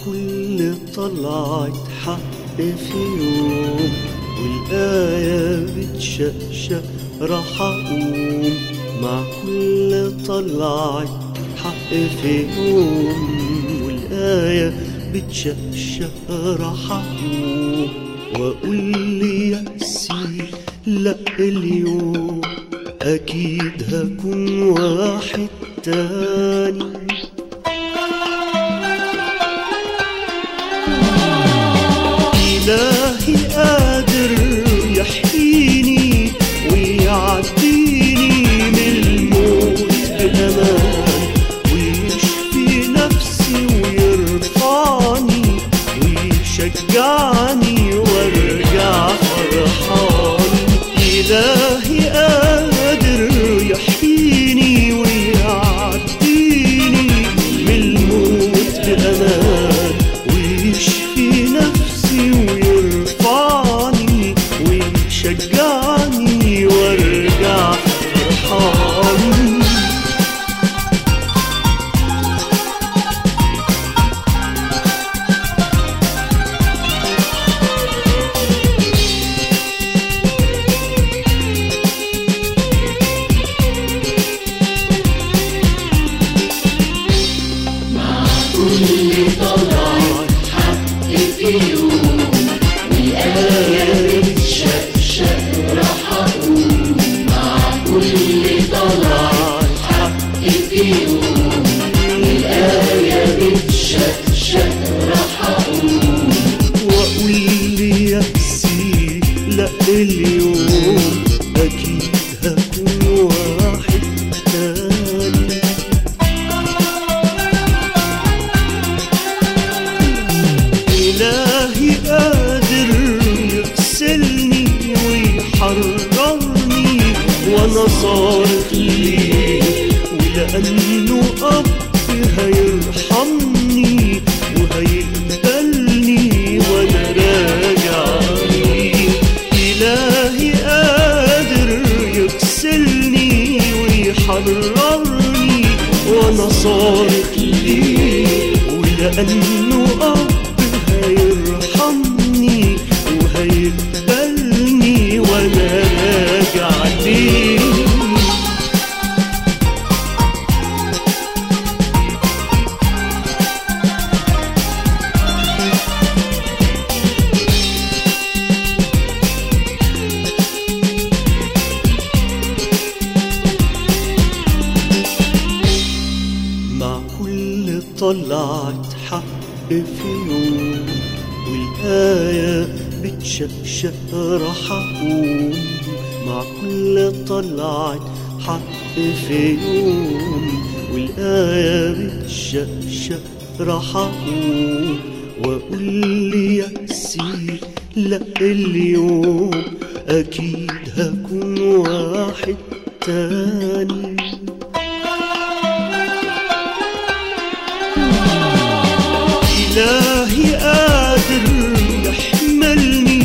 كل طلعت حق في يوم والآية بتشقشق راح أقوم. مع كل طلعت حق في يوم والآية بتشقشق راح أقوم، وأقول لي يأسي لأ اليوم أكيد هكون واحد تاني. إلهي قادر يحييني ويعديني من الموت بأمان، ويشفي نفسي ويرفعني ويشجعني وارجع فرحان. إلهي قادر يحييني ويعديني من الموت بأمان، ويشفي نفسي ويرفعني ويشجعني وارجع فرحان. مع كل طلعت حق في يوم والآية بتشقشق راح أقوم. مع كل طلعت حق في يوم والآية بتشقشق راح أقوم. وأقول لي يأسي لأ اليوم أكيد هكون واحد تاني. إلهي قادر يغسلني ويحررني وأنا صارخ ليه، ولأنه أب هيرحمني وهيقبلني وأنا راجع ليه. إلهي قادر يغسلني ويحررني وأنا صارخ ليه، ولأنه أب هيرحمني وهيقبلني وأنا راجع ليه. مع كل طلعت حق في يوم والآية بتشقشق راح أقوم. مع كل طلعت حق في يوم والآية بتشقشق راح أقوم، وأقول لي يأسي لأ اليوم أكيد هكون واحد تاني. إلهي قادر يحملني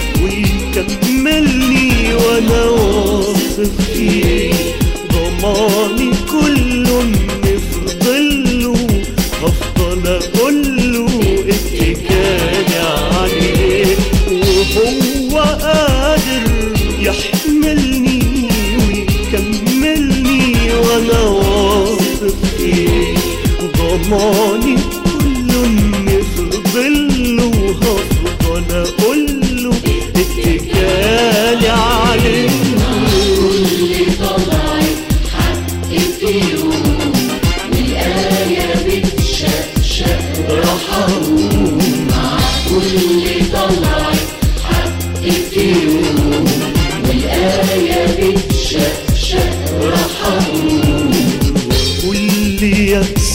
ويكملني وأنا واثق فيه، ضماني كله إني في ظله هفضل أقوله اتكالي عليه. وهو قادر يحملني ويكملني وأنا واثق فيه، ضماني إني في ظله هفضل أقوله اتكالي عليه. كل طلعت حق في يوم والآية بتشقشق راح أقوم. مع كل طلعت حق في يوم والآية بتشقشق راح أقوم. وأقول لي